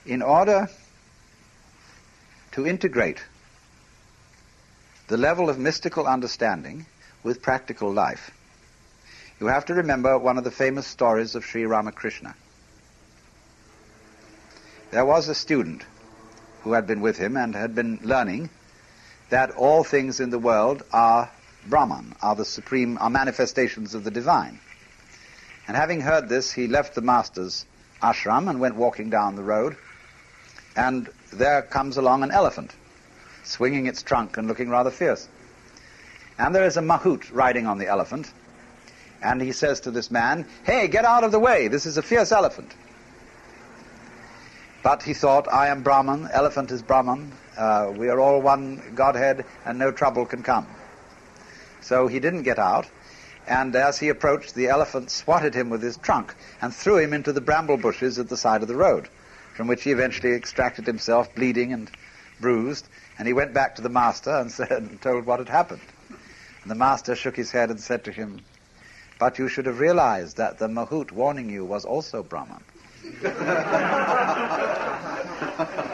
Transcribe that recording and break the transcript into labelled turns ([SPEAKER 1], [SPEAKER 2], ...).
[SPEAKER 1] in order to integrate the level of mystical understanding with practical life, you have to remember one of the famous stories of Sri Ramakrishna. There was a student who had been with him and had been learning that all things in the world are Brahman, are the supreme, are manifestations of the divine. And having heard this, he left the master's ashram and went walking down the road, and there comes along an elephant, swinging its trunk and looking rather fierce. And there is a mahout riding on the elephant, and he says to this man, "Hey, get out of the way, this is a fierce elephant." But he thought, I am Brahman, elephant is Brahman, we are all one Godhead, and no trouble can come. So he didn't get out, and as he approached, the elephant swatted him with his trunk and threw him into the bramble bushes at the side of the road, from which he eventually extracted himself, bleeding and bruised, and he went back to the master and told what had happened. And the master shook his head and said to him, "But you should have realized that the mahout warning you was also Brahman."